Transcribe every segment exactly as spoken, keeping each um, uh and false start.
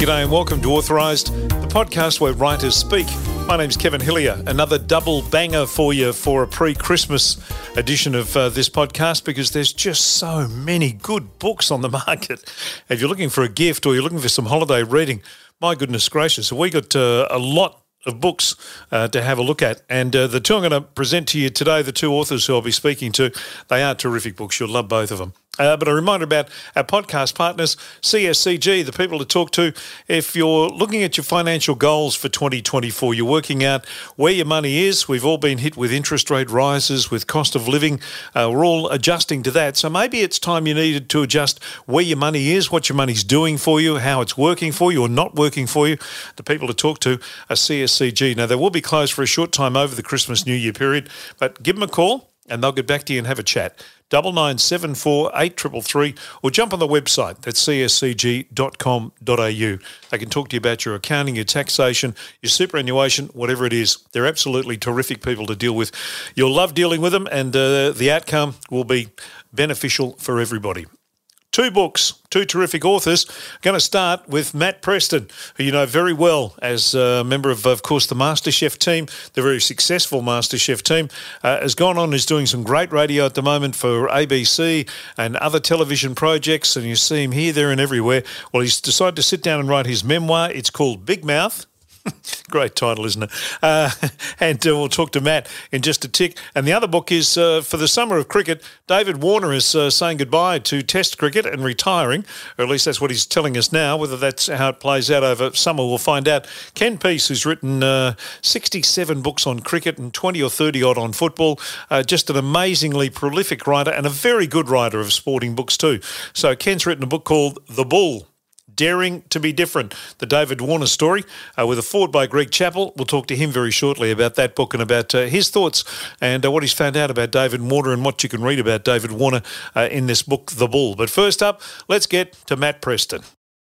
G'day and welcome to Authorised, the podcast where writers speak. My name's Kevin Hillier. Another double banger for you for a pre-Christmas edition of uh, this podcast because there's just so many good books on the market. If you're looking for a gift or you're looking for some holiday reading, my goodness gracious, we got uh, a lot of books uh, to have a look at. And uh, the two I'm going to present to you today, the two authors who I'll be speaking to, they are terrific books. You'll love both of them. Uh, but a reminder about our podcast partners, C S C G, the people to talk to. If you're looking at your financial goals for twenty twenty-four, you're working out where your money is. We've all been hit with interest rate rises, with cost of living. Uh, we're all adjusting to that. So maybe it's time you needed to adjust where your money is, what your money's doing for you, how it's working for you or not working for you. The people to talk to are C S C G. Now, they will be closed for a short time over the Christmas New Year period, but give them a call and they'll get back to you and have a chat. Double nine seven four eight triple three, or jump on the website at c s c g dot com dot a u. They can talk to you about your accounting, your taxation, your superannuation, whatever it is. They're absolutely terrific people to deal with. You'll love dealing with them, and uh, the outcome will be beneficial for everybody. Two books, two terrific authors. I'm going to start with Matt Preston, who you know very well as a member of, of course, the MasterChef team, the very successful MasterChef team, uh, has gone on, is doing some great radio at the moment for A B C and other television projects, and you see him here, there and everywhere. Well, he's decided to sit down and write his memoir. It's called Big Mouth. Great title, isn't it? Uh, and uh, we'll talk to Matt in just a tick. And the other book is uh, for the summer of cricket. David Warner is uh, saying goodbye to Test cricket and retiring, or at least that's what he's telling us now. Whether that's how it plays out over summer, we'll find out. Ken Peace, who's written uh, sixty-seven books on cricket and twenty or thirty odd on football, uh, just an amazingly prolific writer and a very good writer of sporting books too. So Ken's written a book called The Bull, Daring to be Different, the David Warner story, uh, with a foreword by Greg Chappell. We'll talk to him very shortly about that book and about uh, his thoughts and uh, what he's found out about David Warner and what you can read about David Warner uh, in this book, The Bull. But first up, let's get to Matt Preston.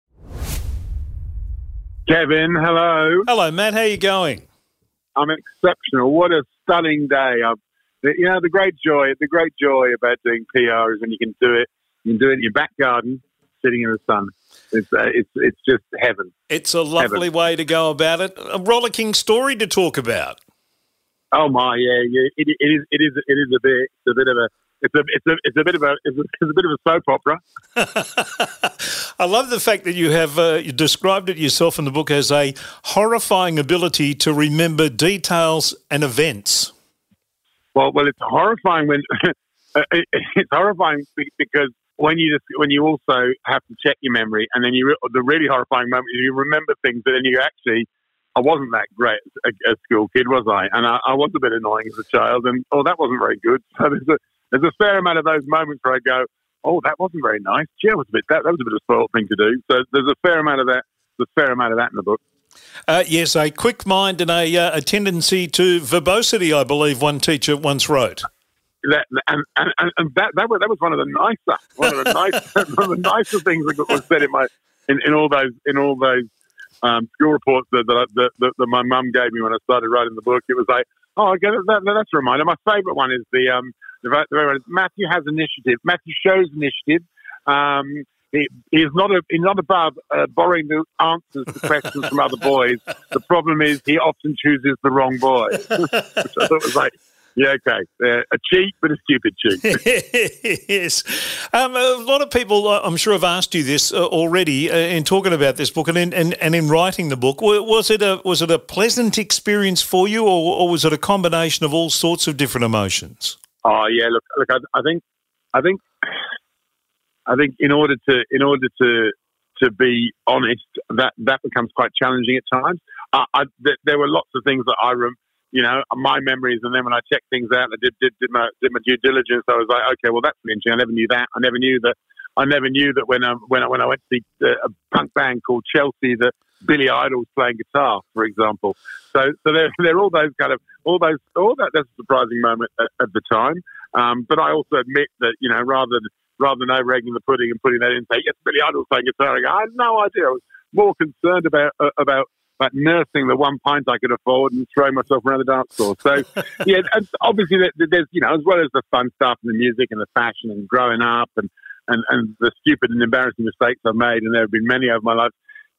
Kevin, hello. Hello, Matt. How are you going? I'm exceptional. What a stunning day. I've, you know, the great joy, the great joy about doing P R is when you can do it. You can do it in your back garden, sitting in the sun. It's uh, it's it's just heaven. It's a lovely heaven. way to go about it. A rollicking story to talk about. Oh my, yeah, yeah. It, it is it is it is a bit it's a bit of a it's a it's a it's a bit of a it's a, it's a bit of a soap opera. I love the fact that you have uh, you described it yourself in the book as a horrifying ability to remember details and events. Well, well, it's horrifying when it's horrifying because. When you just when you also have to check your memory, and then you re- the really horrifying moment is you remember things, but then you actually, I wasn't that great a, a school kid, was I? And I, I was a bit annoying as a child, and oh, that wasn't very good. So there's a there's a fair amount of those moments where I go, oh, that wasn't very nice. Gee, that was a bit that, that was a bit of a spoiled thing to do. So there's a fair amount of that. There's a fair amount of that in the book. Uh, yes, a quick mind and a, uh, a tendency to verbosity, I believe one teacher once wrote. That, and and, and that, that was that was one of the nicer one of the nicer one of the nicer things that was said in my in, in all those in all those um, school reports that that, that, that, that my mum gave me when I started writing the book. It was like, oh, okay, that, that's a reminder. My favourite one is the um the, the very one is Matthew has initiative. Matthew shows initiative. Um, he, he is not a, he's not above uh, borrowing the answers to questions from other boys. The problem is he often chooses the wrong boy. Which I thought was like. Yeah, okay. Uh, a cheat, but a stupid cheat. Yes. Um, a lot of people, uh, I'm sure, have asked you this uh, already uh, in talking about this book and in, and, and in writing the book. Was it a was it a pleasant experience for you, or, or was it a combination of all sorts of different emotions? Oh yeah, look, look. I, I think, I think, I think, in order to in order to to be honest, that that becomes quite challenging at times. Uh, I, th- there were lots of things that I remember. You know, my memories, and then when I checked things out and I did, did, did, my, did my due diligence, I was like, okay, well, that's interesting. I never knew that. I never knew that. I never knew that when I, when I, when I went to see a punk band called Chelsea, that Billy Idol was playing guitar, for example. So, so there, there are all those kind of, all those, all that. That's a surprising moment at, at the time. Um, but I also admit that, you know, rather than rather than over-egging the pudding and putting that in, say, yes, Billy Idol was playing guitar. I, go, I had no idea. I was more concerned about uh, about. But nursing the one pint I could afford and throwing myself around the dance floor. So, yeah, and obviously there's, you know, as well as the fun stuff and the music and the fashion and growing up and, and, and the stupid and embarrassing mistakes I've made, and there have been many over my life,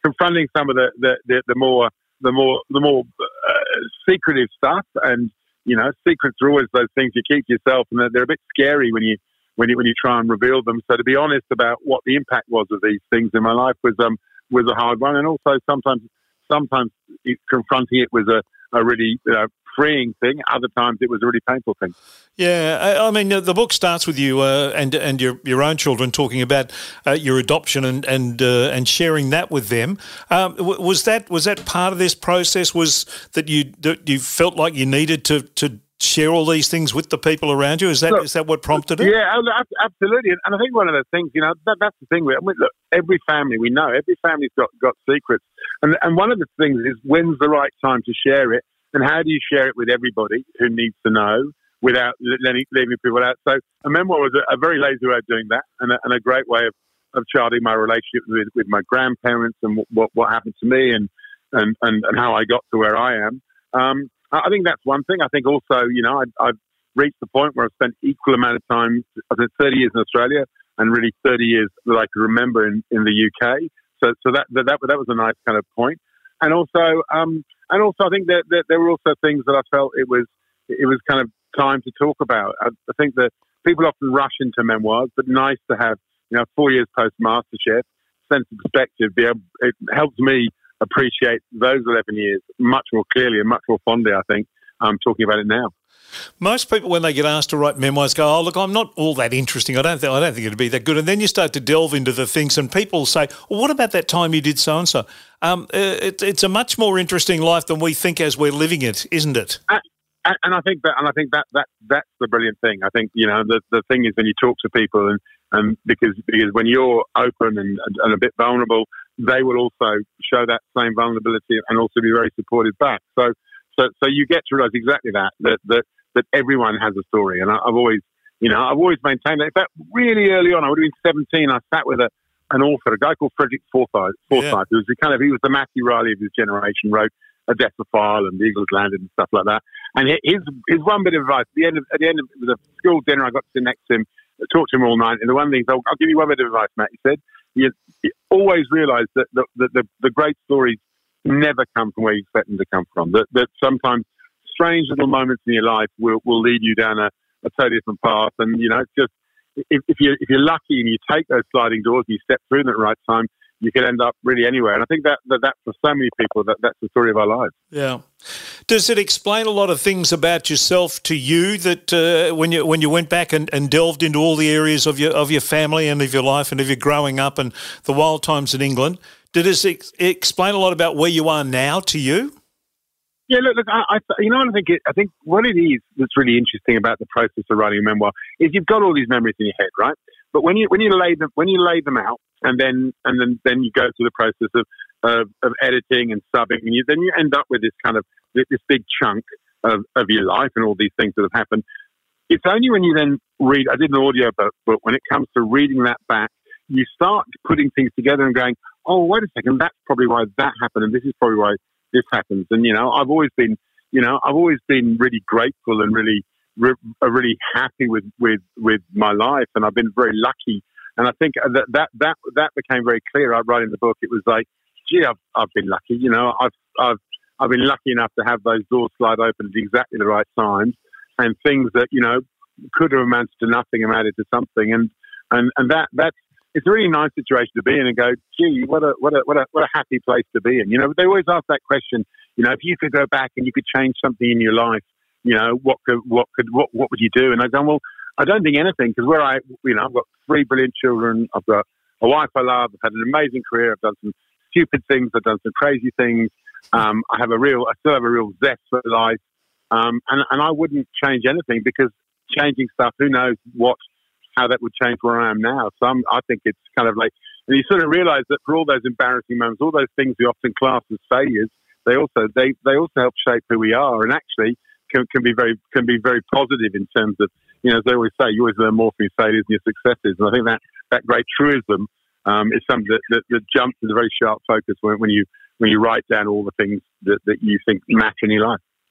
confronting some of the the, the, the more the more the more uh, secretive stuff. And you know, secrets are always those things you keep to yourself, and they're, they're a bit scary when you when you when you try and reveal them. So to be honest about what the impact was of these things in my life was um was a hard one, and also sometimes sometimes it, confronting it was a a really you know, freeing thing. Other times it was a really painful thing. Yeah, I, I mean, the book starts with you uh, and and your your own children talking about uh, your adoption and and uh, and sharing that with them. Um, was that was that part of this process? Was that you that you felt like you needed to to share all these things with the people around you? Is that look, is that what prompted it? Yeah, absolutely. And I think one of the things, you know, that, that's the thing. I mean, look, every family we know, every family's got got secrets, and and one of the things is when's the right time to share it. And how do you share it with everybody who needs to know without letting, leaving people out? So a memoir was a, a very lazy way of doing that, and a, and a great way of, of charting my relationship with, with my grandparents and what, what happened to me and, and, and, and how I got to where I am. Um, I think that's one thing. I think also, you know, I, I've reached the point where I've spent equal amount of time, I spent thirty years in Australia and really thirty years that I can remember in, in the U K. So so that, that, that was a nice kind of point. And also, um, and also, I think that, that there were also things that I felt it was it was kind of time to talk about. I, I think that people often rush into memoirs, but nice to have, you know, four years post MasterChef, sense of perspective. Be able, it helps me appreciate those eleven years much more clearly and much more fondly. I think I'm talking about it now. Most people, when they get asked to write memoirs, go, "Oh, look, I'm not all that interesting. I don't think I don't think it'd be that good." And then you start to delve into the things, and people say, "Well, what about that time you did so and so?" Um, it, it's a much more interesting life than we think as we're living it, isn't it? Uh, and I think that, and I think that that that's the brilliant thing. I think you know the the thing is when you talk to people, and and because because when you're open and and a bit vulnerable, they will also show that same vulnerability and also be very supportive back. So so so you get to realise exactly that that that. that everyone has a story, and I've always, you know, I've always maintained that. In fact, really early on, I would have been seventeen. I sat with a, an author, a guy called Frederick Forsyth. Forsyth, yeah. who was the kind of he was the Matthew Riley of his generation. Wrote A Death of File and The Eagles Landed and stuff like that. And his his one bit of advice at the end of at the end of the school dinner, I got to sit next to him, talk to him all night. And the one thing, I'll, I'll give you one bit of advice, Matt. He said, you, you always realise that the, the, the the great stories never come from where you expect them to come from. That that sometimes strange little moments in your life will, will lead you down a, a totally different path. And, you know, it's just, if, if, you're, if you're lucky and you take those sliding doors and you step through them at the right time, you can end up really anywhere. And I think that, that, that for so many people, that, that's the story of our lives. Yeah. Does it explain a lot of things about yourself to you that uh, when you when you went back and, and delved into all the areas of your of your family and of your life and of your growing up and the wild times in England, did it ex- explain a lot about where you are now to you? Yeah, look, look. I, I, you know what I think? It, I think what it is that's really interesting about the process of writing a memoir is you've got all these memories in your head, right? But when you when you lay them when you lay them out, and then and then, then you go through the process of of, of editing and subbing, and you, then you end up with this kind of this big chunk of, of your life and all these things that have happened. It's only when you then read. I did an audio book, but when it comes to reading that back, you start putting things together and going, "Oh, wait a second, that's probably why that happened, and this is probably why this happens." And, you know, I've always been, you know, I've always been really grateful and really, re- really happy with, with, with my life. And I've been very lucky. And I think that, that, that, that became very clear. I wrote in the book, it was like, gee, I've, I've been lucky. You know, I've, I've, I've been lucky enough to have those doors slide open at exactly the right times, and things that, you know, could have amounted to nothing amounted to something. And, and, and that, that's, it's a really nice situation to be in and go, gee, what a what a what a what a happy place to be in. You know, they always ask that question. You know, if you could go back and you could change something in your life, you know, what could what could what what would you do? And I go, well, I don't think anything, because where I, you know, I've got three brilliant children. I've got a wife I love. I've had an amazing career. I've done some stupid things. I've done some crazy things. Um, I have a real, I still have a real zest for life. Um, and and I wouldn't change anything, because changing stuff, who knows what. How that would change where I am now. So I'm, I think it's kind of like, and you sort of realise that for all those embarrassing moments, all those things we often class as failures, they also they, they also help shape who we are, and actually can, can be very can be very positive in terms of, you know, as they always say, you always learn more from your failures than your successes. And I think that that great truism um, is something that, that, that jumps into very sharp focus when, when you when you write down all the things that, that you think matter in your life.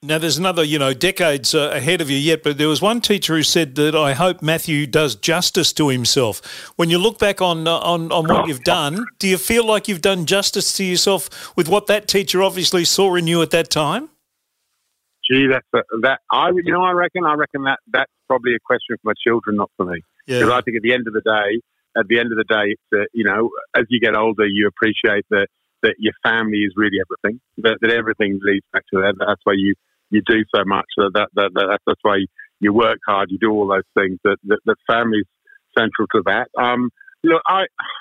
Now, there's another, you know, decades uh, ahead of you yet, but there was one teacher who said that I hope Matthew does justice to himself. When you look back on uh, on, on what you've done, do you feel like you've done justice to yourself with what that teacher obviously saw in you at that time? Gee, that's a, that. I, you know, I reckon, I reckon that that's probably a question for my children, not for me. Because Yeah. I think at the end of the day, at the end of the day, it's, uh, you know, as you get older, you appreciate that that your family is really everything. That, that everything leads back to that. That's why you. You do so much that, that, that, that that's why you work hard. You do all those things. That that, that family's central to that. Um, look, I,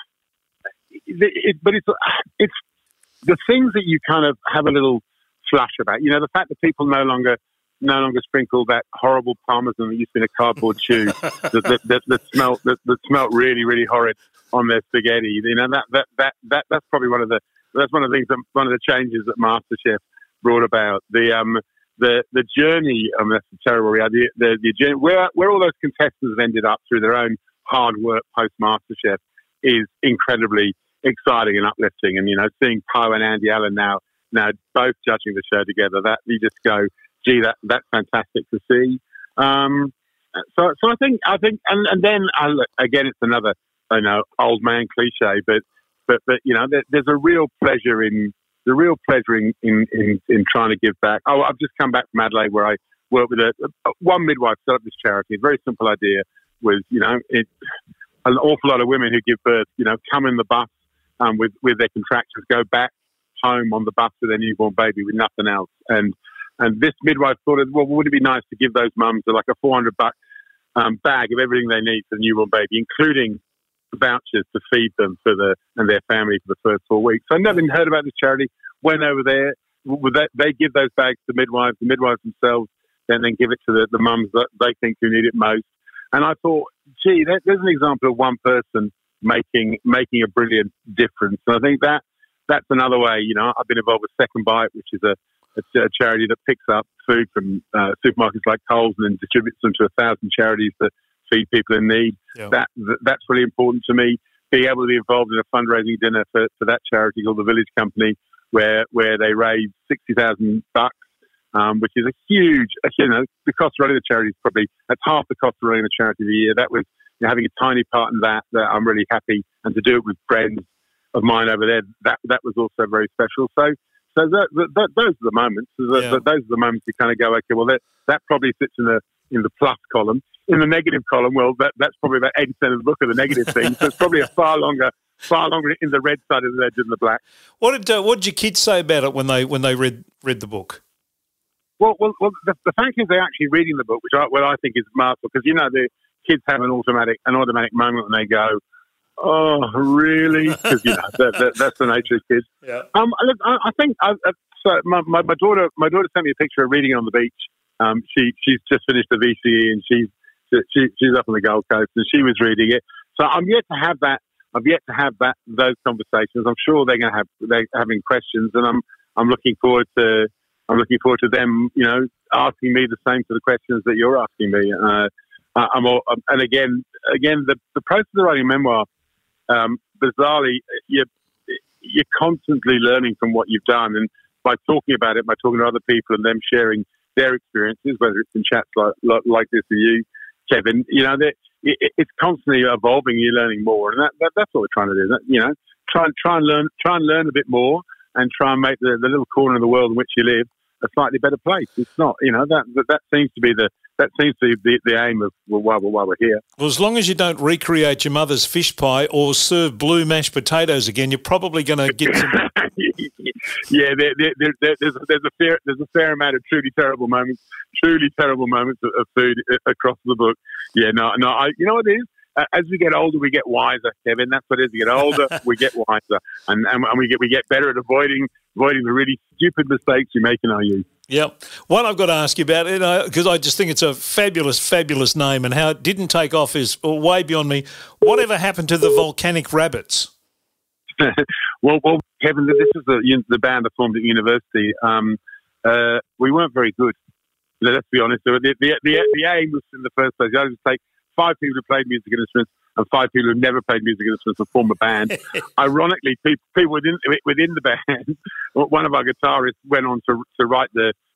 it, it, but it's it's the things that you kind of have a little flush about. You know, the fact that people no longer no longer sprinkle that horrible parmesan that used to be in a cardboard tube that, that, that, that smelt that, that smelt really really horrid on their spaghetti. You know, that that that, that that's probably one of the that's one of the things that, one of the changes that MasterChef brought about. The um. The the journey, I mean, that's a terrible reality. The, the journey, where where all those contestants have ended up through their own hard work post MasterChef is incredibly exciting and uplifting. And you know, seeing Poe and Andy Allen now now both judging the show together, that you just go, gee, that that's fantastic to see. Um, so so I think I think, and, and then I, again, it's another I know old man cliche, but but but you know, there, there's a real pleasure in. The real pleasure in, in, in, in trying to give back. Oh, I've just come back from Adelaide where I worked with a, a one midwife set up this charity. A very simple idea was, you know, it, an awful lot of women who give birth, you know, come in the bus um, with, with their contractions, go back home on the bus with their newborn baby with nothing else. And and this midwife thought, well, would it be nice to give those mums like a four hundred buck um, bag of everything they need for the newborn baby, including vouchers to feed them for the and their family for the first four weeks. So I never even heard about this charity. Went over there. They, they give those bags to midwives. The midwives themselves then then give it to the, the mums that they think who need it most. And I thought, gee, that, there's an example of one person making making a brilliant difference. And I think that that's another way. You know, I've been involved with Second Bite, which is a, a, a charity that picks up food from uh, supermarkets like Coles and then distributes them to a thousand charities that feed people in need. Yeah. That, that that's really important to me. Being able to be involved in a fundraising dinner for, for that charity called the Village Company, where where they raised sixty thousand bucks, um, which is a huge. You know, the cost of running the charity is probably that's half the cost of running the charity of the year. That was you know, having a tiny part in that. That I'm really happy, and to do it with friends of mine over there, that that was also very special. So. So that, that, those are the moments. Those, Yeah. those are the moments you kind of go, okay, well, that, that probably sits in the in the plus column. In the negative column, well, that, that's probably about eighty percent of the book of the negative things. So it's probably a far longer, far longer in the red side of the ledger than the black. What did uh, what did your kids say about it when they when they read read the book? Well, well, well the, the fact is they're actually reading the book, which I, what I think is masterful, because you know the kids have an automatic an automatic moment when they go, "Oh, really?" Because you know that, that, that's the nature of kids. Yeah. Um, look, I, I think I, I, so. My, my, my daughter, my daughter sent me a picture of reading it on the beach. Um, she she's just finished the V C E and she's she, she's up on the Gold Coast and she was reading it. So I'm yet to have that. I've yet to have that those conversations. I'm sure they're going to have they're having questions, and I'm I'm looking forward to I'm looking forward to them. You know, asking me the same to the questions that you're asking me. Uh, I'm all, and again, again, the the process of writing a memoir. Um, bizarrely, you're, you're constantly learning from what you've done. And by talking about it, by talking to other people and them sharing their experiences, whether it's in chats like, like, like this with you, Kevin, you know, it, it's constantly evolving. You're learning more. And that, that, that's what we're trying to do. You know, try, try, and learn, try and learn a bit more and try and make the, the little corner of the world in which you live a slightly better place. It's not, you know, that that, that seems to be the that seems to be the, the aim of well, why, why we're here. Well, as long as you don't recreate your mother's fish pie or serve blue mashed potatoes again, you're probably going to get some. yeah, there, there, there, there's there's a fair there's a fair amount of truly terrible moments, truly terrible moments of, of food across the book. Yeah, no, no, I, you know what it is. As we get older, we get wiser, Kevin. That's what it is. We get older, we get wiser, and, and and we get we get better at avoiding avoiding the really stupid mistakes we make in our youth. Yep. One I've got to ask you about, because I just think it's a fabulous, fabulous name, and how it didn't take off is way beyond me. Whatever happened to the Volcanic Rabbits? well, well, Kevin, this is the the band that formed at university. Um, uh, we weren't very good. Let's be honest. The the, the, the aim was in the first place. I was to take five people who played musical instruments and five people who never played musical instruments to form a band. Ironically, people, people within within the band, one of our guitarists went on to to write the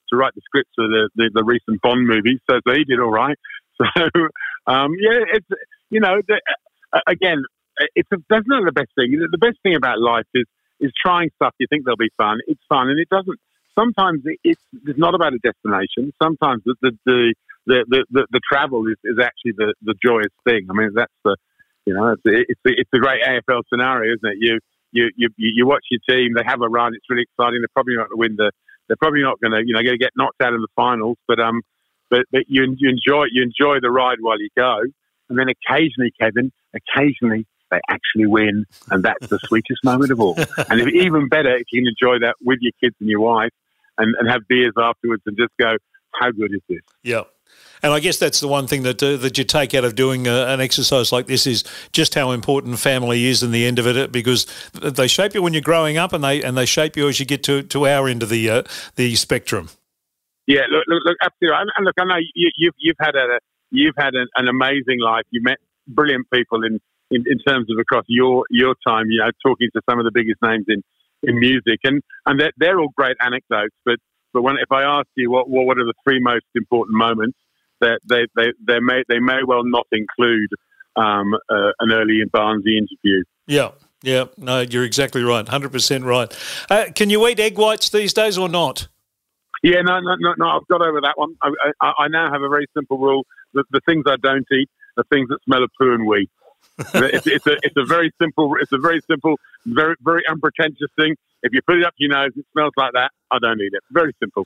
to write the scripts for the, the, the recent Bond movies, so, so he did all right. So, um, yeah, it's, you know, the, uh, again, it's a, that's not the best thing. The best thing about life is is trying stuff you think they'll be fun. It's fun, and it doesn't. Sometimes it's, it's not about a destination. Sometimes the the the, the, the, the travel is, is actually the, the joyous thing. I mean, that's the, you know, it's it's the, it's the great A F L scenario, isn't it? You you you you watch your team, they have a run, it's really exciting. They're probably not going to win the. They're probably not going to, you know, going to get knocked out in the finals, but um, but but you you enjoy you enjoy the ride while you go, and then occasionally, Kevin, occasionally they actually win, and that's the sweetest moment of all. And if, even better if you can enjoy that with your kids and your wife, and, and have beers afterwards, and just go, how good is this? Yeah. And I guess that's the one thing that uh, that you take out of doing uh, an exercise like this is just how important family is in the end of it, because they shape you when you're growing up, and they and they shape you as you get to, to our end of the uh, the spectrum. Yeah, look, look, look absolutely. And look, I know you, you've you've had a you've had an, an amazing life. You met brilliant people in, in, in terms of across your your time. You know, talking to some of the biggest names in, in music, and and they're, they're all great anecdotes, but. But when, if I ask you what what are the three most important moments, that they, they they may they may well not include um, uh, an early in Barnsley interview. Yeah, yeah, no, you're exactly right, one hundred percent right. Uh, can you eat egg whites these days or not? Yeah, no, no, no, no. I've got over that one. I, I, I now have a very simple rule: the, the things I don't eat, the things that smell of poo and wee. it's, it's a it's a very simple it's a very simple very very unpretentious thing. If you put it up your nose, it smells like that, I don't eat it. Very simple.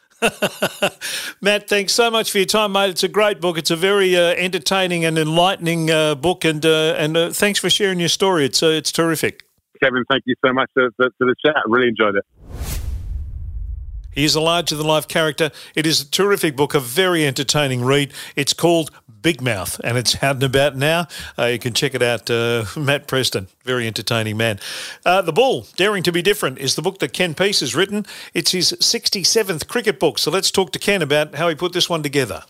Matt, thanks so much for your time, mate. It's a great book. It's a very uh, entertaining and enlightening uh, book, and uh, and uh, thanks for sharing your story. It's uh, it's terrific. Kevin, thank you so much for, for, for the chat. I really enjoyed it. He is a larger-than-life character. It is a terrific book, a very entertaining read. It's called Big Mouth, and it's out and about now. Uh, you can check it out. Uh, Matt Preston, very entertaining man. Uh, The Bull, Daring to be Different, is the book that Ken Peace has written. It's his sixty-seventh cricket book, so let's talk to Ken about how he put this one together.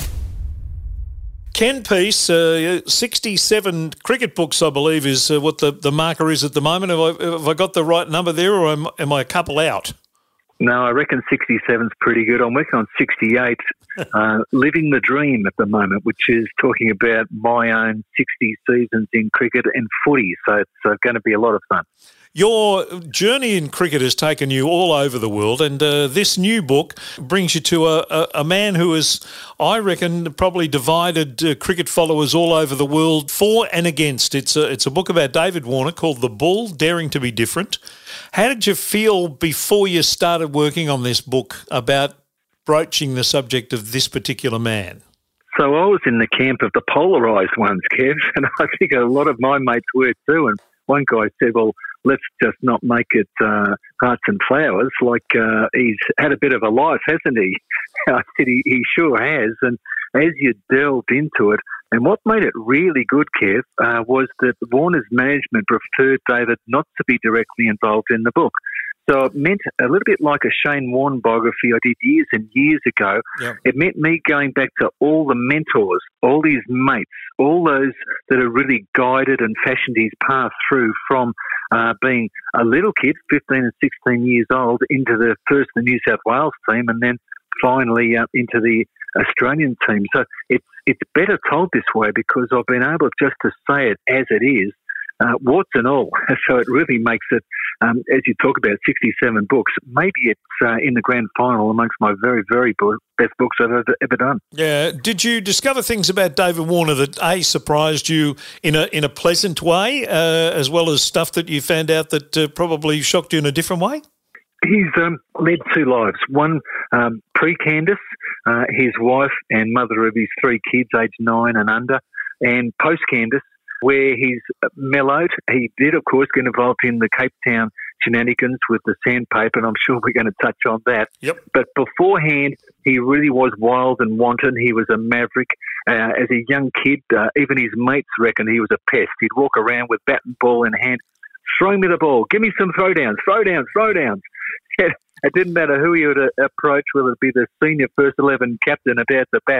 Ken Peace, uh, sixty-seven cricket books, I believe, is uh, what the, the marker is at the moment. Have I, have I got the right number there, or am, am I a couple out? No, I reckon sixty-seven's pretty good. I'm working on sixty-eight, uh, living the dream at the moment, which is talking about my own sixty seasons in cricket and footy. So it's uh, going to be a lot of fun. Your journey in cricket has taken you all over the world, and uh, this new book brings you to a, a, a man who has, I reckon, probably divided uh, cricket followers all over the world for and against. It's a, it's a book about David Warner called The Bull, Daring to be Different. How did you feel before you started working on this book about broaching the subject of this particular man? So I was in the camp of the polarised ones, Kev, and I think a lot of my mates were too. And one guy said, well, let's just not make it uh, hearts and flowers. Like uh, he's had a bit of a life, hasn't he? I said he, he sure has. And as you delved into it, and what made it really good, Kev, uh, was that Warner's management preferred David not to be directly involved in the book. So it meant a little bit like a Shane Warne biography I did years and years ago. Yep. It meant me going back to all the mentors, all these mates, all those that have really guided and fashioned his path through from uh, being a little kid, fifteen and sixteen years old, into the first the New South Wales team, and then finally uh, into the Australian team. So it's it's better told this way because I've been able just to say it as it is, uh, warts and all. So it really makes it, um, as you talk about, sixty-seven books. Maybe it's uh, in the grand final amongst my very, very bo- best books I've ever, ever done. Yeah. Did you discover things about David Warner that, A, surprised you in a in a pleasant way, uh, as well as stuff that you found out that uh, probably shocked you in a different way? He's um, led two lives. One um, pre-Candace, uh, his wife and mother of his three kids, aged nine and under, and post-Candace, where he's mellowed. He did, of course, get involved in the Cape Town shenanigans with the sandpaper, and I'm sure we're going to touch on that. Yep. But beforehand, he really was wild and wanton. He was a maverick. Uh, as a young kid, uh, even his mates reckon he was a pest. He'd walk around with bat and ball in hand, throw me the ball, give me some throwdowns, throwdowns, throwdowns. It didn't matter who he would approach, whether it be the senior first eleven captain about the bat.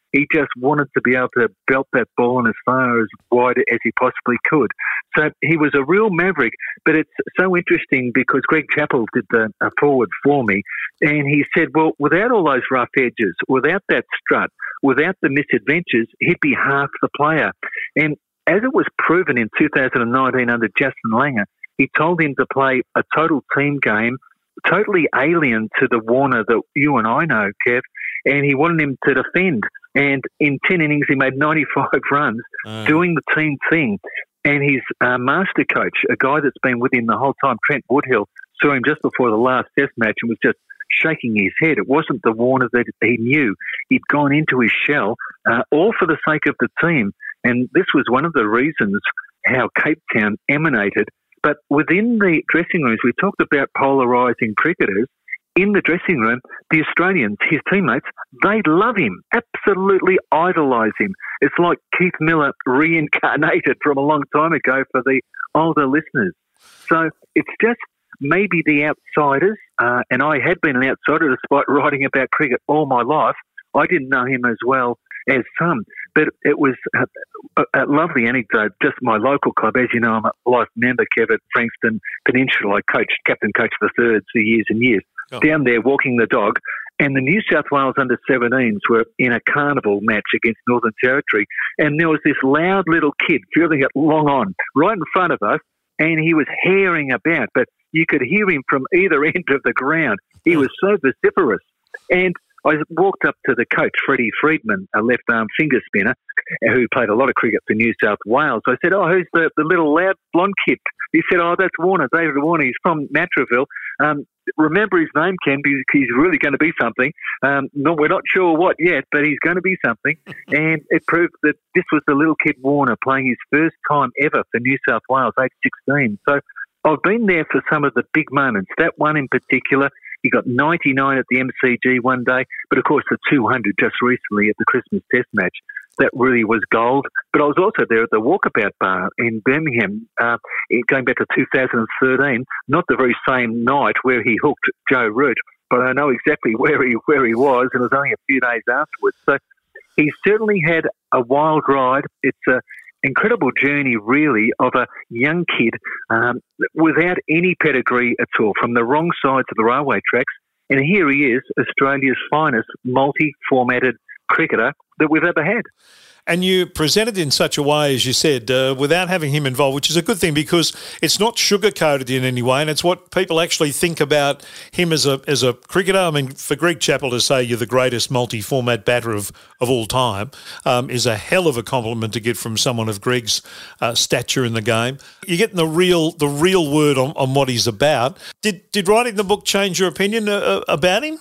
He just wanted to be able to belt that ball in as far as wide as he possibly could. So he was a real maverick. But it's so interesting because Greg Chappell did the uh, forward for me, and he said, well, without all those rough edges, without that strut, without the misadventures, he'd be half the player. And as it was proven in two thousand nineteen under Justin Langer, he told him to play a total team game, totally alien to the Warner that you and I know, Kev, and he wanted him to defend. And in ten innings, he made ninety-five runs mm. doing the team thing. And his uh, master coach, a guy that's been with him the whole time, Trent Woodhill, saw him just before the last test match and was just shaking his head. It wasn't the Warner that he knew. He'd gone into his shell, uh, all for the sake of the team. And this was one of the reasons how Cape Town emanated. But within the dressing rooms, we talked about polarising cricketers. In the dressing room, the Australians, his teammates, they love him, absolutely idolise him. It's like Keith Miller reincarnated from a long time ago for the older listeners. So it's just maybe the outsiders, uh, and I had been an outsider despite writing about cricket all my life. I didn't know him as well as some, but it was a, a lovely anecdote. Just my local club, as you know, I'm a life member, Kev, at Frankston Peninsula. I coached, captain coached the thirds for years and years. Oh. Down there walking the dog, and the New South Wales under seventeens were in a carnival match against Northern Territory, and there was this loud little kid feeling it long on right in front of us, and he was herring about, but you could hear him from either end of the ground. He was so vociferous. And I walked up to the coach, Freddie Freedman, a left-arm finger spinner, who played a lot of cricket for New South Wales. I said, oh, who's the, the little loud blonde kid? He said, oh, that's Warner, David Warner. He's from Matraville. Um, remember his name, Ken, because he's really going to be something. Um, no, we're not sure what yet, but he's going to be something. And it proved that this was the little kid Warner playing his first time ever for New South Wales, age sixteen. So I've been there for some of the big moments. That one in particular, he got ninety-nine at the M C G one day, but of course the two hundred just recently at the Christmas Test match. That really was gold. But I was also there at the Walkabout Bar in Birmingham, uh, going back to two thousand thirteen, not the very same night where he hooked Joe Root, but I know exactly where he where he was, and it was only a few days afterwards. So he certainly had a wild ride. It's a incredible journey, really, of a young kid um, without any pedigree at all, from the wrong sides of the railway tracks. And here he is, Australia's finest multi-formatted cricketer that we've ever had. And you presented in such a way, as you said, uh, without having him involved, which is a good thing because it's not sugar-coated in any way, and it's what people actually think about him as a as a cricketer. I mean, for Greg Chappell to say you're the greatest multi-format batter of, of all time um, is a hell of a compliment to get from someone of Greg's uh, stature in the game. You're getting the real the real word on, on what he's about. Did, did writing the book change your opinion uh, about him?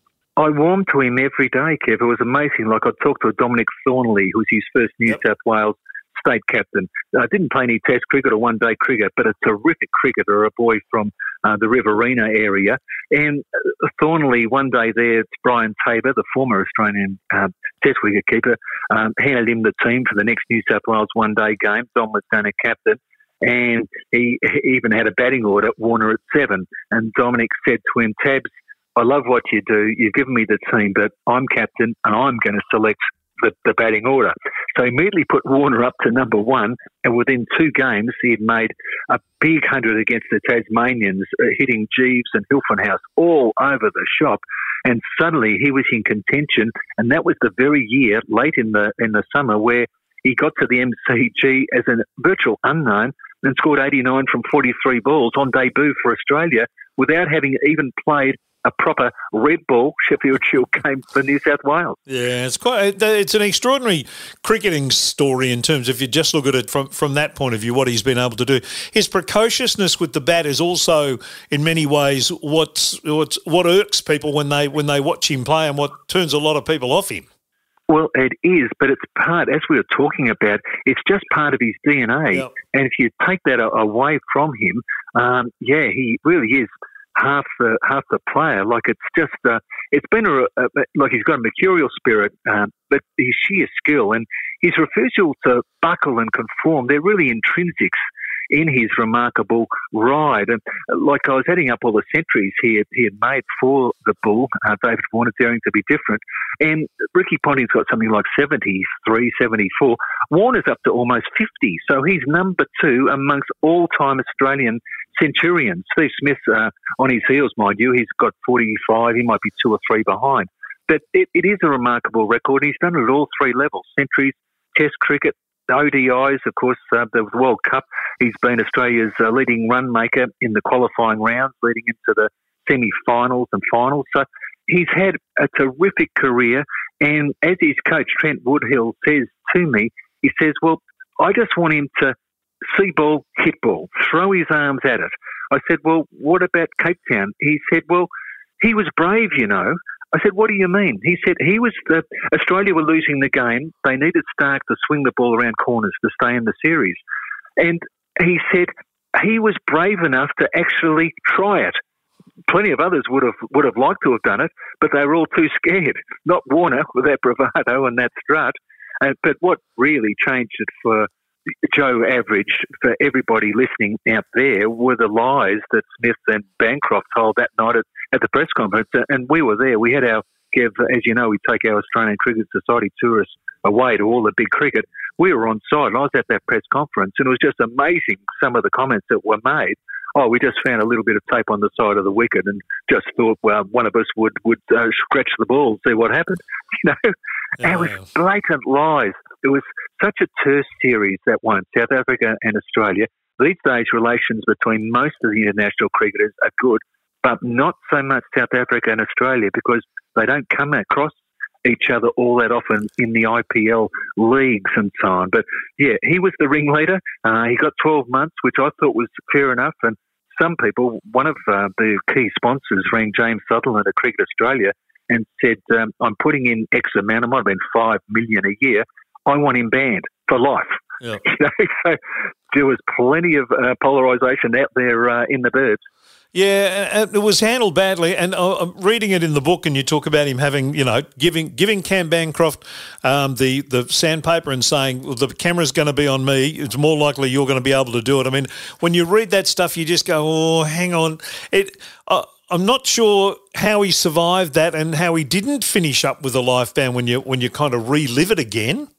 I warmed to him every day, Kev. It was amazing. Like I talked to Dominic Thornley, who's his first New yep. South Wales state captain. I didn't play any test cricket or one-day cricket, but a terrific cricketer, a boy from uh, the Riverina area. And uh, Thornley, one day there, it's Brian Tabor, the former Australian uh, test wicketkeeper, um, handed him the team for the next New South Wales one-day game. Dom was done a captain. And he, he even had a batting order, Warner at seven. And Dominic said to him, Tabs, I love what you do. You've given me the team, but I'm captain and I'm going to select the, the batting order. So he immediately put Warner up to number one, and within two games he had made a big hundred against the Tasmanians, uh, hitting Jeeves and Hilfenhaus all over the shop. And suddenly he was in contention, and that was the very year, late in the in the summer, where he got to the M C G as a virtual unknown and scored eighty-nine from forty-three balls on debut for Australia without having even played a proper red ball Sheffield Shield game for New South Wales. Yeah, it's quite. It's an extraordinary cricketing story in terms of, if you just look at it from, from that point of view, what he's been able to do. His precociousness with the bat is also, in many ways, what's, what's what irks people when they when they watch him play, and what turns a lot of people off him. Well, it is, but it's part, as we were talking about, it's just part of his D N A. Yep. And if you take that away from him, um, yeah, he really is half the half the player. Like it's just, uh, it's been a, a like he's got a mercurial spirit, um, but his sheer skill and his refusal to buckle and conform, they're really intrinsics. in his remarkable ride. And like I was adding up all the centuries he had, he had made for the Bull, uh, David Warner daring to be different. And Ricky Ponting's got something like seventy-three, seventy-four. Warner's up to almost fifty. So he's number two amongst all-time Australian centurions. Steve Smith uh, on his heels, mind you. He's got forty-five. He might be two or three behind. But it, it is a remarkable record. He's done it at all three levels: centuries, Test cricket, O D Is, of course, uh, the World Cup. He's been Australia's uh, leading run maker in the qualifying rounds, leading into the semi-finals and finals. So he's had a terrific career. And as his coach, Trent Woodhill, says to me, he says, well, I just want him to see ball, hit ball, throw his arms at it. I said, well, what about Cape Town? He said, well, he was brave, you know. I said, what do you mean? He said he was the Australia were losing the game. They needed Stark to swing the ball around corners to stay in the series. And he said he was brave enough to actually try it. Plenty of others would have would have liked to have done it, but they were all too scared. Not Warner with that bravado and that strut. Uh, but what really changed it for Joe Average, for everybody listening out there, were the lies that Smith and Bancroft told that night at, at the press conference. And we were there. We had our, Kev, as you know, we take our Australian Cricket Society tourists away to all the big cricket. We were on site. I was at that press conference, and it was just amazing some of the comments that were made. Oh, we just found a little bit of tape on the side of the wicket and just thought, well, one of us would, would uh, scratch the ball and see what happened. You know, yeah. It was blatant lies. It was such a terse series, that one, South Africa and Australia. These days, relations between most of the international cricketers are good, but not so much South Africa and Australia because they don't come across each other all that often in the I P L leagues and so on. But yeah, he was the ringleader. Uh, he got twelve months, which I thought was fair enough. And some people, one of uh, the key sponsors rang James Sutherland at Cricket Australia and said, um, I'm putting in X amount, it might have been five million a year. I want him banned for life. Yep. You know, so there was plenty of uh, polarisation out there uh, in the birds. Yeah, it was handled badly, and I'm reading it in the book, and you talk about him having, you know, giving giving Cam Bancroft um, the, the sandpaper and saying, well, the camera's going to be on me, it's more likely you're going to be able to do it. I mean, when you read that stuff, you just go, oh, hang on. It. Uh, I'm not sure how he survived that and how he didn't finish up with a life ban when you when you kind of relive it again.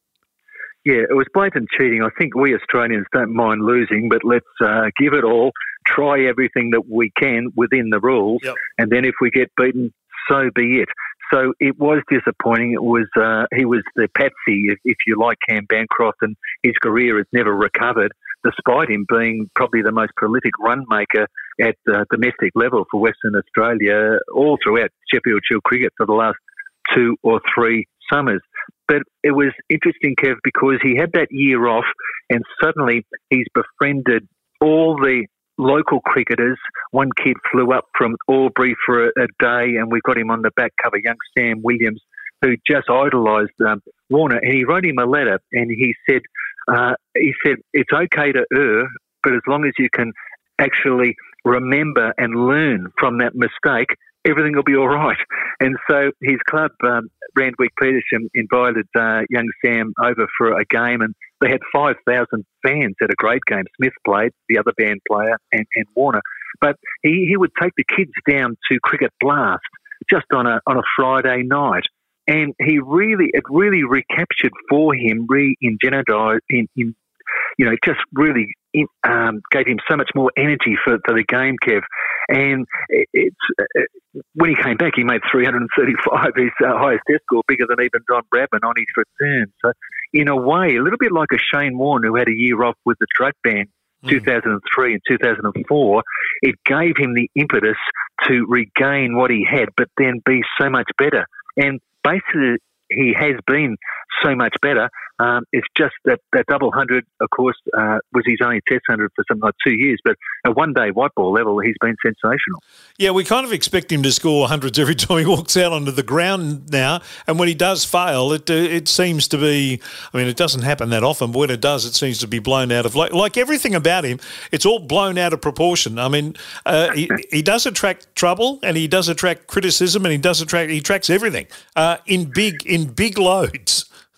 Yeah, it was blatant cheating. I think we Australians don't mind losing, but let's uh, give it all, try everything that we can within the rules, yep. and then if we get beaten, so be it. So it was disappointing. It was uh, he was the patsy, if, if you like, Cam Bancroft, and his career has never recovered, despite him being probably the most prolific run maker at uh, domestic level for Western Australia all throughout Sheffield Shield cricket for the last two or three summers. But it was interesting, Kev, because he had that year off and suddenly he's befriended all the local cricketers. One kid flew up from Albury for a, a day and we got him on the back cover, young Sam Williams, who just idolised um, Warner. And he wrote him a letter and he said, uh, he said, it's okay to err, but as long as you can actually remember and learn from that mistake, everything will be all right. And so his club, um, Randwick Petersham, invited uh, young Sam over for a game, and they had five thousand fans at a great game. Smith played, the other band player, and, and Warner. But he, he would take the kids down to Cricket Blast just on a on a Friday night. And he really, it really recaptured for him, re-energized, in, in, you know, just really in, um, gave him so much more energy for, for the game, Kev. And it, it's uh, when he came back, he made three hundred thirty-five, his uh, highest test score, bigger than even Don Bradman on his return. So, in a way, a little bit like a Shane Warne who had a year off with the drug ban, mm. two thousand three and two thousand four, it gave him the impetus to regain what he had, but then be so much better. And basically, he has been so much better. Um, it's just that that double hundred, of course, uh, was his only test hundred for something like two years. But at one-day white ball level, he's been sensational. Yeah, we kind of expect him to score hundreds every time he walks out onto the ground now. And when he does fail, it uh, it seems to be, I mean, it doesn't happen that often, but when it does, it seems to be blown out of, like, like everything about him, it's all blown out of proportion. I mean, uh, he, he does attract trouble and he does attract criticism and he does attract, he attracts everything uh, in big, in big loads.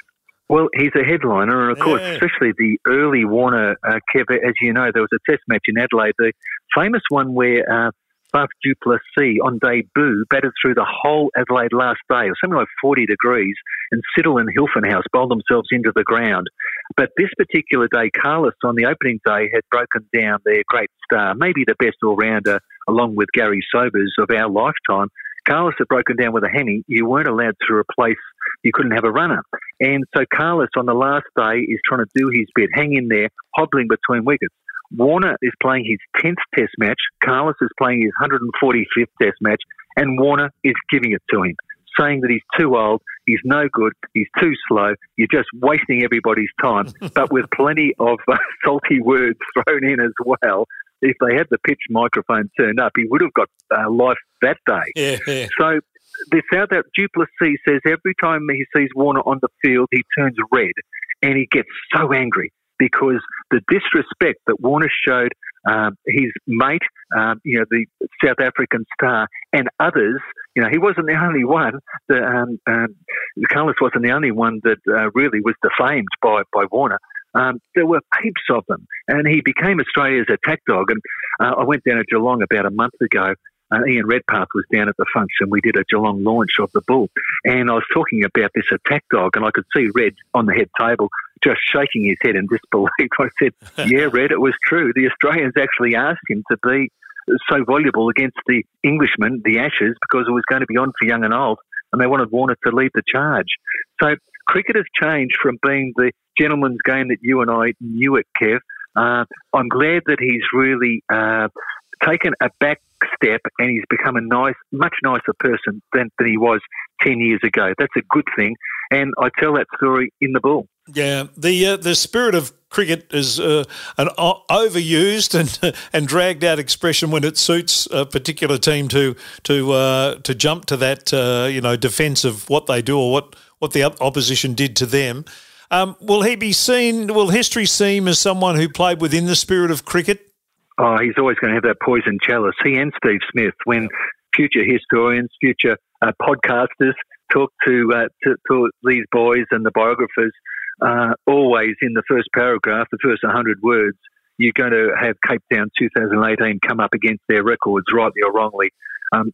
Well, he's a headliner, and of course, Yeah. especially the early Warner, uh, Kev, as you know, there was a test match in Adelaide, the famous one where uh, Faf du Plessis on debut batted through the whole Adelaide last day, or something like forty degrees, and Siddle and Hilfenhaus bowled themselves into the ground. But this particular day, Carlos on the opening day had broken down their great star, maybe the best all-rounder, along with Gary Sobers of our lifetime. Carlos had broken down with a hammy. You weren't allowed to replace, you couldn't have a runner. And so Carlos on the last day is trying to do his bit, hang in there, hobbling between wickets. Warner is playing his tenth test match. Carlos is playing his one hundred forty-fifth test match. And Warner is giving it to him, saying that he's too old, he's no good, he's too slow, you're just wasting everybody's time, but with plenty of uh, salty words thrown in as well. If they had the pitch microphone turned up, he would have got uh, life that day. Yeah, yeah. So the South Africa du Plessis says every time he sees Warner on the field, he turns red and he gets so angry because the disrespect that Warner showed um, his mate, um, you know, the South African star, and others. You know, he wasn't the only one. The, um, um, Carlos wasn't the only one that uh, really was defamed by, by Warner. Um, there were heaps of them, and he became Australia's attack dog. And uh, I went down to Geelong about a month ago. Uh, Ian Redpath was down at the function. We did a Geelong launch of the Bull, and I was talking about this attack dog, and I could see Red on the head table just shaking his head in disbelief. I said, yeah, Red, it was true. The Australians actually asked him to be so valuable against the Englishmen, the Ashes, because it was going to be on for young and old, and they wanted Warner to lead the charge. So cricket has changed from being the gentleman's game that you and I knew it, Kev. Uh, I'm glad that he's really uh, taken a back step and he's become a nice, much nicer person than, than he was ten years ago. That's a good thing, and I tell that story in the Bull. Yeah, the uh, the spirit of cricket is uh, an o- overused and and dragged out expression when it suits a particular team to to uh, to jump to that uh, you know defence of what they do or what, what the opposition did to them. Um, will he be seen? Will history see him as someone who played within the spirit of cricket? Oh, he's always going to have that poison chalice. He and Steve Smith, when future historians, future uh, podcasters talk to, uh, to to these boys and the biographers. Uh, always in the first paragraph, the first one hundred words, you're going to have Cape Town two thousand eighteen come up against their records, rightly or wrongly. Um,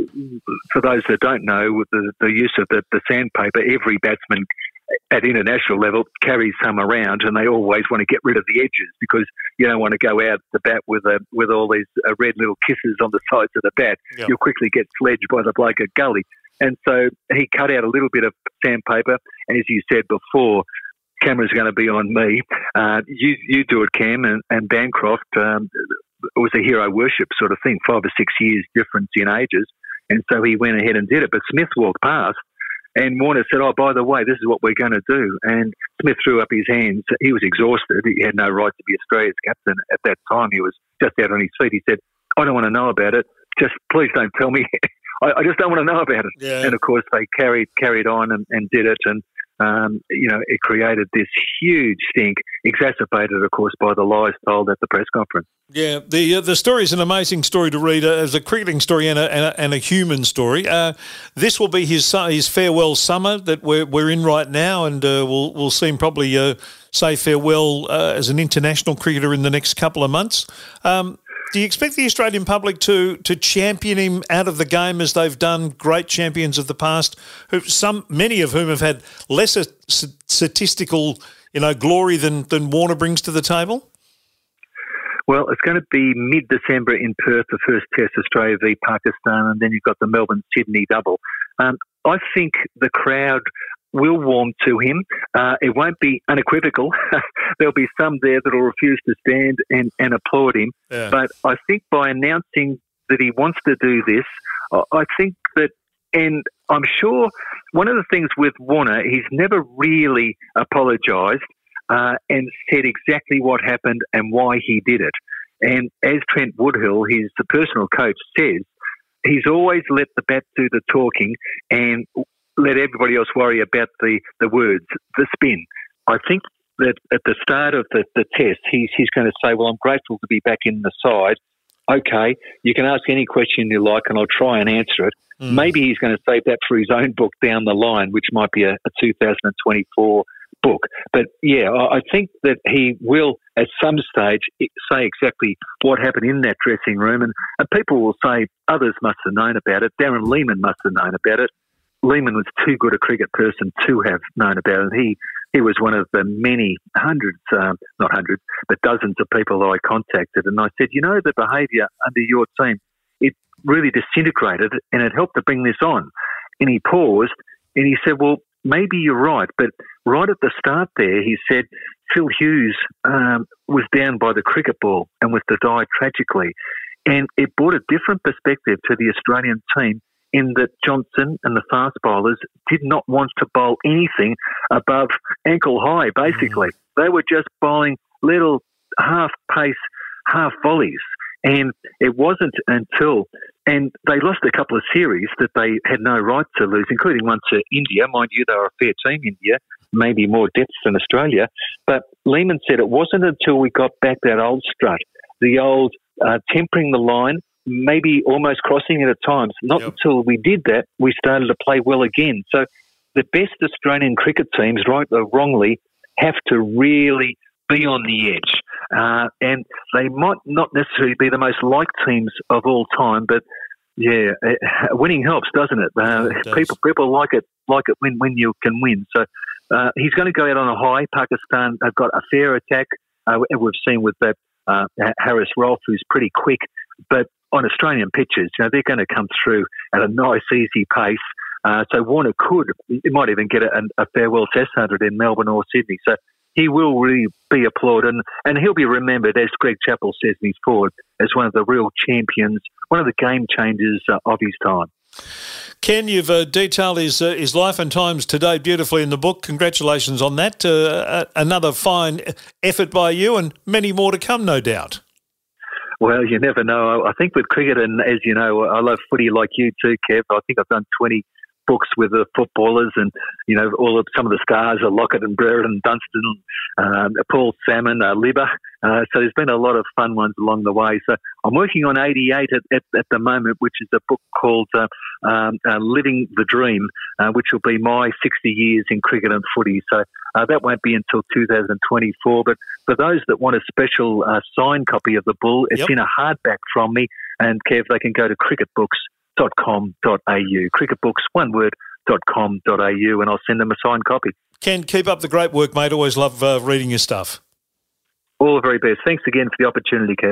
for those that don't know, with the, the use of the, the sandpaper, every batsman at international level carries some around, and they always want to get rid of the edges because you don't want to go out the bat with a, with all these uh, red little kisses on the sides of the bat. Yep. You'll quickly get sledged by the bloke at gully. And so he cut out a little bit of sandpaper, and as you said before, camera's going to be on me. Uh, you you do it, Cam, and, and Bancroft. Um, it was a hero worship sort of thing, five or six years difference in ages. And so he went ahead and did it. But Smith walked past, and Warner said, oh, by the way, this is what we're going to do. And Smith threw up his hands. He was exhausted. He had no right to be Australia's captain at that time. He was just out on his feet. He said, I don't want to know about it. Just please don't tell me. I, I just don't want to know about it. Yeah. And, of course, they carried carried on and, and did it. And Um, you know, it created this huge stink, exacerbated, of course, by the lies told at the press conference. Yeah, the uh, the story is an amazing story to read uh, as a cricketing story and a, and a, and a human story. Uh, this will be his his farewell summer that we're we're in right now, and uh, we'll we'll see him probably uh, say farewell uh, as an international cricketer in the next couple of months. Um, Do you expect the Australian public to to champion him out of the game as they've done great champions of the past, who some many of whom have had lesser statistical, you know, glory than than Warner brings to the table? Well, it's going to be mid-December in Perth, the first Test, Australia v Pakistan, and then you've got the Melbourne-Sydney double. Um, I think the crowd will warm to him. Uh, it won't be unequivocal. There'll be some there that will refuse to stand and, and applaud him. Yeah. But I think by announcing that he wants to do this, I think that, and I'm sure one of the things with Warner, he's never really apologised uh, and said exactly what happened and why he did it. And as Trent Woodhill, his personal coach, says, he's always let the bat do the talking and let everybody else worry about the, the words, the spin. I think that at the start of the, the test, he's, he's going to say, well, I'm grateful to be back in the side. Okay, you can ask any question you like and I'll try and answer it. Mm. Maybe he's going to save that for his own book down the line, which might be a, a two thousand twenty-four book. But, yeah, I, I think that he will at some stage say exactly what happened in that dressing room. And, and people will say others must have known about it. Darren Lehmann must have known about it. Lehmann was too good a cricket person to have known about it. He he was one of the many hundreds, um, not hundreds, but dozens of people that I contacted. And I said, you know, the behaviour under your team, it really disintegrated and it helped to bring this on. And he paused and he said, well, maybe you're right. But right at the start there, he said, Phil Hughes um, was down by the cricket ball and was to die tragically. And it brought a different perspective to the Australian team in that Johnson and the fast bowlers did not want to bowl anything above ankle high, basically. Mm. They were just bowling little half-pace, half-volleys. And it wasn't until, and they lost a couple of series that they had no right to lose, including one to India. Mind you, they were a fair team, India, maybe more depth than Australia. But Lehmann said it wasn't until we got back that old strut, the old uh, tempering the line, maybe almost crossing it at times. Not yep. until we did that, we started to play well again. So the best Australian cricket teams, right or wrongly, have to really be on the edge. Uh, and they might not necessarily be the most liked teams of all time, but yeah, winning helps, doesn't it? Uh, it does. People people like it like it when, when you can win. So uh, he's going to go out on a high. Pakistan have got a fair attack. Uh, we've seen with that uh, Harris Rolfe, who's pretty quick, but on Australian pitches, you know, they're going to come through at a nice, easy pace. Uh, so Warner could, he might even get a, a farewell Test hundred in Melbourne or Sydney. So he will really be applauded, and, and he'll be remembered, as Greg Chappell says in his forward, as one of the real champions, one of the game changers uh, of his time. Ken, you've uh, detailed his uh, his life and times today beautifully in the book. Congratulations on that. Uh, another fine effort by you, and many more to come, no doubt. Well, you never know. I think with cricket, and as you know, I love footy like you too, Kev. I think I've done twenty books with the footballers, and you know, all of some of the stars are Lockett and Brereton, Dunstan, um, Paul Salmon, uh, Libba. Uh, so there's been a lot of fun ones along the way. So I'm working on eighty-eight at, at, at the moment, which is a book called uh, um, uh, Living the Dream, uh, which will be my sixty years in cricket and footy. So uh, that won't be until two thousand twenty-four. But for those that want a special uh, signed copy of the bull, it's yep. in a hardback from me. And Kev, they can go to cricket books dot com dot a u, cricketbooks, one word, dot com dot a u, and I'll send them a signed copy. Ken, keep up the great work, mate. Always love uh, reading your stuff. All the very best. Thanks again for the opportunity, Kev.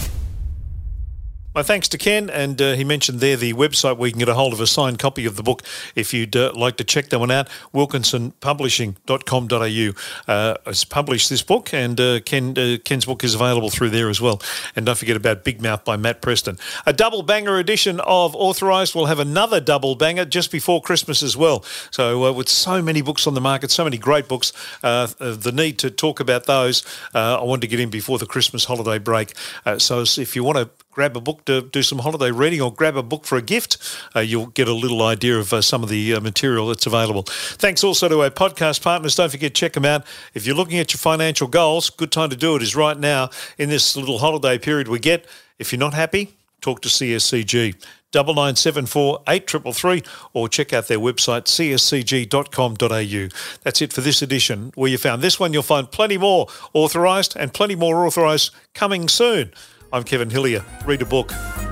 My thanks to Ken, and uh, he mentioned there the website where you can get a hold of a signed copy of the book if you'd uh, like to check that one out. wilkinson publishing dot com dot a u uh, has published this book, and uh, Ken, uh, Ken's book is available through there as well. And don't forget about Big Mouth by Matt Preston. A double banger edition of Authorised. We'll have another double banger just before Christmas as well. So uh, with so many books on the market, so many great books, uh, the need to talk about those, uh, I wanted to get in before the Christmas holiday break. Uh, so if you want to grab a book to do some holiday reading, or grab a book for a gift, uh, you'll get a little idea of uh, some of the uh, material that's available. Thanks also to our podcast partners. Don't forget, check them out. If you're looking at your financial goals, good time to do it is right now in this little holiday period we get. If you're not happy, talk to C S C G. Double nine seven four eight triple three, or check out their website c s c g dot com dot a u. That's it for this edition. Where you found this one, you'll find plenty more authorised, and plenty more authorised coming soon. I'm Kevin Hillier. Read a book.